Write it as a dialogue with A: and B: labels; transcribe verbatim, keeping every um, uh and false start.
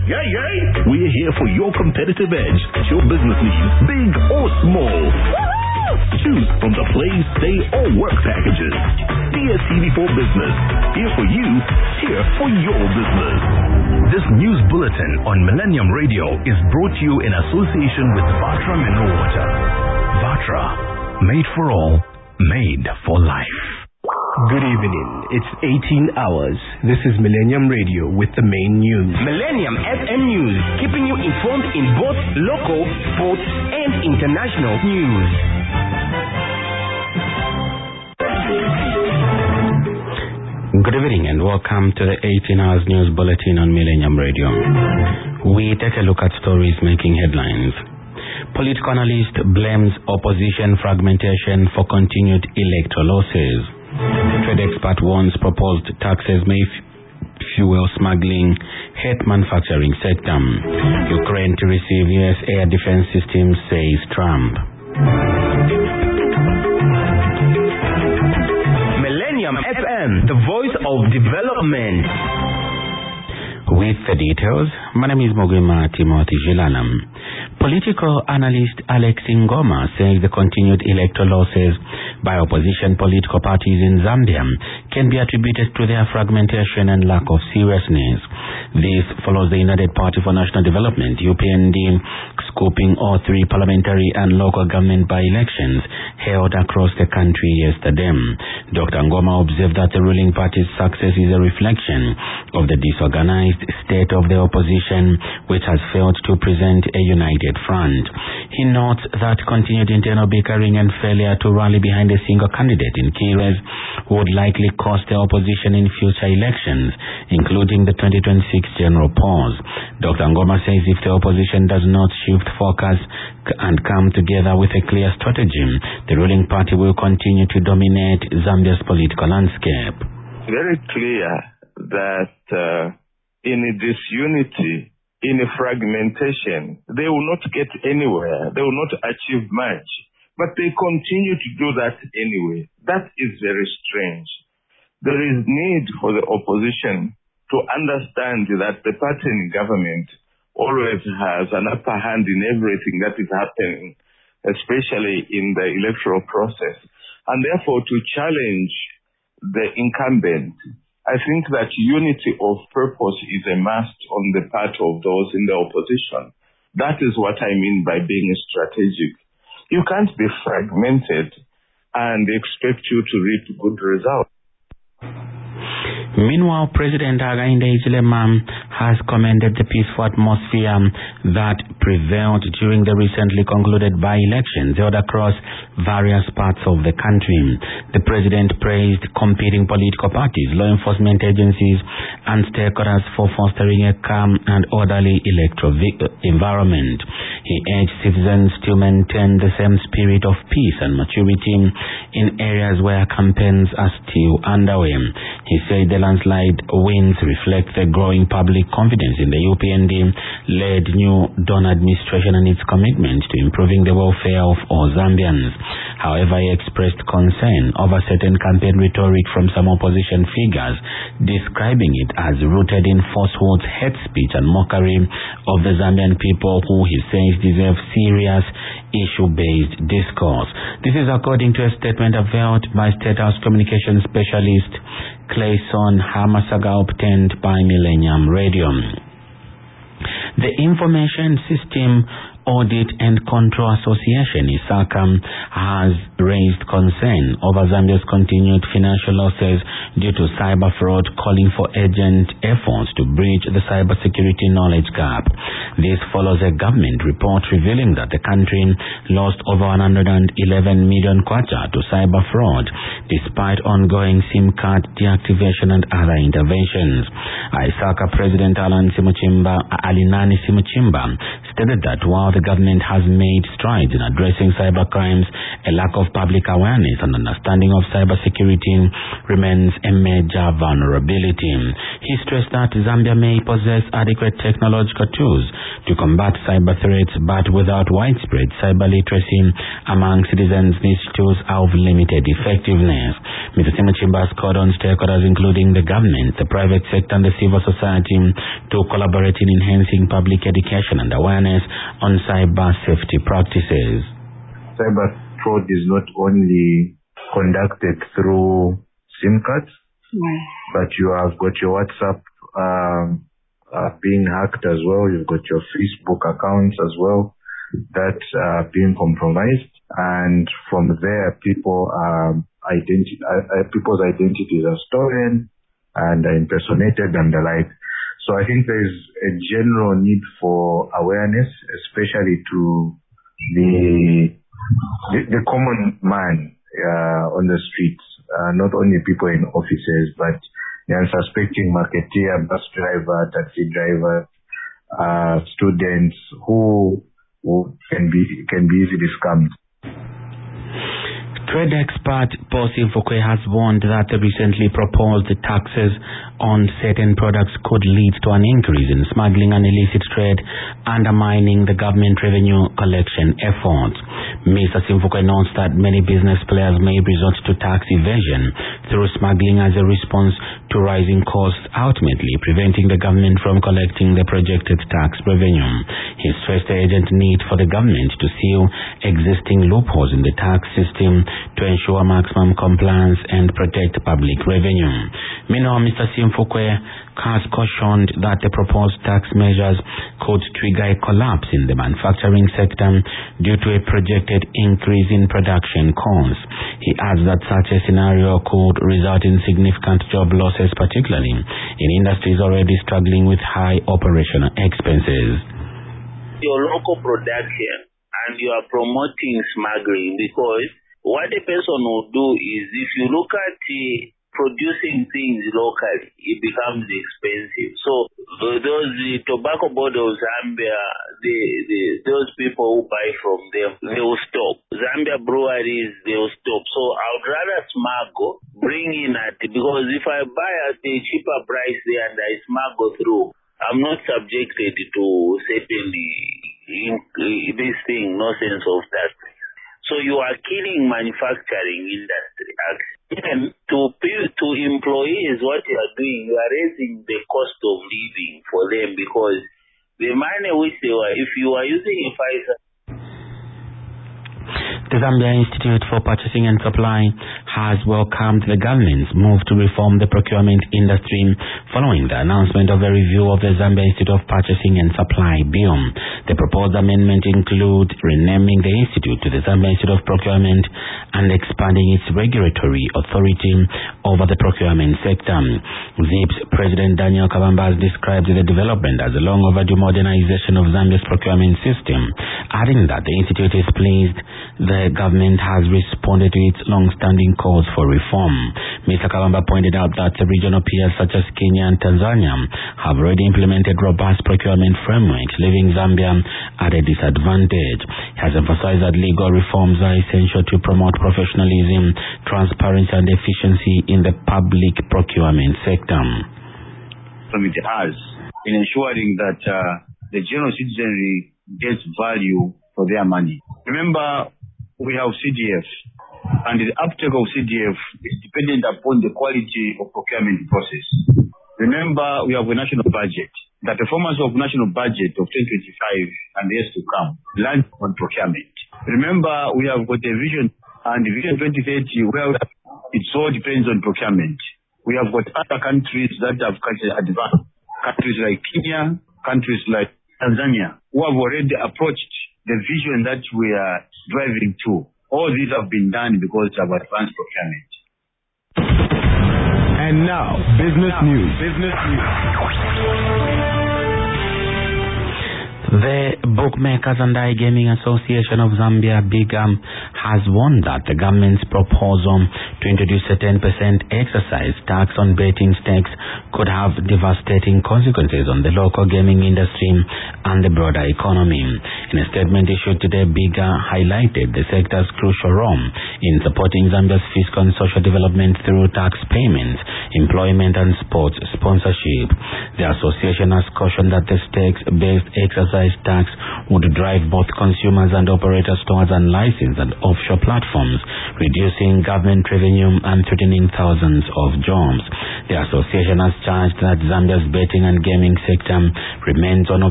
A: Yay, yay! We're here for your competitive edge at your business needs, big or small. Choose from the play, stay, or work packages. D S T V for Business. Here for you, here for your business. This news bulletin on Millennium Radio is brought to you in association with Vatra Mineral Water. Vatra, made for all, made for life.
B: Good evening. It's eighteen hours. This is Millennium Radio with the main news.
C: Millennium F M News, keeping you informed in both local, sports, and international news.
D: Good evening and welcome to the eighteen hours news bulletin on Millennium Radio. We take a look at stories making headlines. Political analyst blames opposition fragmentation for continued electoral losses. Trade expert warns proposed taxes may f- fuel smuggling, hurt manufacturing sector. Ukraine to receive U S air defense systems, says Trump.
C: Millennium F M, the voice of development.
D: With the details, my name is Mogwima Timothy Jilanam. Political analyst Alex Ngoma says the continued electoral losses by opposition political parties in Zambia can be attributed to their fragmentation and lack of seriousness. This follows the United Party for National Development, U P N D, scooping all three parliamentary and local government by-elections held across the country yesterday. Doctor Ngoma observed that the ruling party's success is a reflection of the disorganized state of the opposition, which has failed to present a united front. He notes that continued internal bickering and failure to rally behind a single candidate in key areas would likely cost the opposition in future elections, including the twenty twenty-six general polls. Doctor Ngoma says if the opposition does not shift focus and come together with a clear strategy, the ruling party will continue to dominate Zambia's political landscape.
E: Very clear that uh, in disunity, in fragmentation, they will not get anywhere. They will not achieve much. But they continue to do that anyway. That is very strange. There is need for the opposition to understand that the party in government always has an upper hand in everything that is happening, especially in the electoral process. And therefore, to challenge the incumbent, I think that unity of purpose is a must on the part of those in the opposition. That is what I mean by being strategic. You can't be fragmented and expect you to reap good results.
D: Meanwhile, President Hakainde Hichilema has commended the peaceful atmosphere that prevailed during the recently concluded by-elections held across various parts of the country. The president praised competing political parties, law enforcement agencies, and stakeholders for fostering a calm and orderly electoral vi- environment. He urged citizens to maintain the same spirit of peace and maturity in areas where campaigns are still underway. He said the landslide wins reflect the growing public confidence in the U P N D-led new Dawn administration and its commitment to improving the welfare of all Zambians. However, he expressed concern over certain campaign rhetoric from some opposition figures, describing it as rooted in falsehoods, hate speech, and mockery of the Zambian people, who he says deserve serious issue-based discourse. This is according to a statement availed by State House Communications Specialist Clayson Hamasaga, obtained by Millennium Radio. The Information System Audit and Control Association, ISACA, has raised concern over Zambia's continued financial losses due to cyber fraud, calling for urgent efforts to bridge the cybersecurity knowledge gap. This follows a government report revealing that the country lost over one hundred eleven million kwacha to cyber fraud, despite ongoing SIM card deactivation and other interventions. ISACA President Alan Simuchimba, Alinani Simuchimba stated that while the government has made strides in addressing cyber crimes, a lack of public awareness and understanding of cybersecurity remains a major vulnerability. He stressed that Zambia may possess adequate technological tools to combat cyber threats, but without widespread cyber literacy among citizens, these tools have limited effectiveness. Mister Simuchimba called on stakeholders including the government, the private sector and the civil society to collaborate in enhancing public education and awareness on cyber safety practices.
F: Cyber fraud is not only conducted through SIM cards, yeah. but you have got your WhatsApp um, uh, being hacked as well. You've got your Facebook accounts as well that are being compromised, and from there, people um, identi- uh, people's identities are stolen and are impersonated and the like. So I think there is a general need for awareness, especially to the the, the common man uh, on the streets, uh, not only people in offices, but the unsuspecting marketeer, bus driver, taxi driver, uh, students who, who can be can be easily scammed.
D: Trade expert Paul Simfukwe has warned that the recently proposed taxes on certain products could lead to an increase in smuggling and illicit trade, undermining the government revenue collection efforts. Mister Simfukwe notes that many business players may resort to tax evasion through smuggling as a response to rising costs, ultimately preventing the government from collecting the projected tax revenue. He stressed the urgent need for the government to seal existing loopholes in the tax system to ensure maximum compliance and protect public revenue. Meanwhile, Mister Simfukwe has cautioned that the proposed tax measures could trigger a collapse in the manufacturing sector due to a projected increase in production costs. He adds that such a scenario could result in significant job losses, particularly in industries already struggling with high operational expenses.
G: Your local production and you are promoting smuggling, because what a person will do is, if you look at the producing things locally, it becomes expensive. So uh, those the tobacco board of Zambia, the, the those people who buy from them, they will stop. Zambia breweries, they will stop. So I would rather smuggle, bring in at, because if I buy at a cheaper price there and I smuggle through, I'm not subjected to certainly in, in this thing, no sense of that. So you are killing manufacturing industry. Even to to employees, what you are doing, you are raising the cost of living for them, because the money which they were, if you are using a Pfizer.
D: The Zambia Institute for Purchasing and Supply has welcomed the government's move to reform the procurement industry following the announcement of a review of the Zambia Institute of Purchasing and Supply Bill. The proposed amendment include renaming the institute to the Zambia Institute of Procurement and expanding its regulatory authority over the procurement sector. Z I P's President Daniel Kabamba has described the development as a long overdue modernization of Zambia's procurement system, adding that the institute is pleased the government has responded to its long-standing calls for reform. Mister Kabamba pointed out that regional peers such as Kenya and Tanzania have already implemented robust procurement frameworks, leaving Zambia at a disadvantage. He has emphasized that legal reforms are essential to promote professionalism, transparency and efficiency in the public procurement sector.
H: It has in ensuring that uh, the general citizenry gets value for their money. Remember, we have C D F, and the uptake of C D F is dependent upon the quality of procurement process. Remember, we have a national budget. The performance of national budget of twenty twenty-five and the years to come lands on procurement. Remember, we have got a vision, and the vision twenty thirty, where it all depends on procurement. We have got other countries that have advanced, countries like Kenya, countries like Tanzania, who have already approached the vision that we are driving to. All these have been done because of advanced procurement.
B: And now, business news. Business news.
D: The Bookmakers and iGaming Association of Zambia, BIGAM, has warned that the government's proposal to introduce a ten percent exercise tax on betting stakes could have devastating consequences on the local gaming industry and the broader economy. In a statement issued today, BIGA highlighted the sector's crucial role in supporting Zambia's fiscal and social development through tax payments, employment and sports sponsorship. The association has cautioned that the stakes-based exercise tax would drive both consumers and operators towards unlicensed and offshore platforms, reducing government revenue and threatening thousands of jobs. The association has charged that Zambia's betting and gaming sector remains one of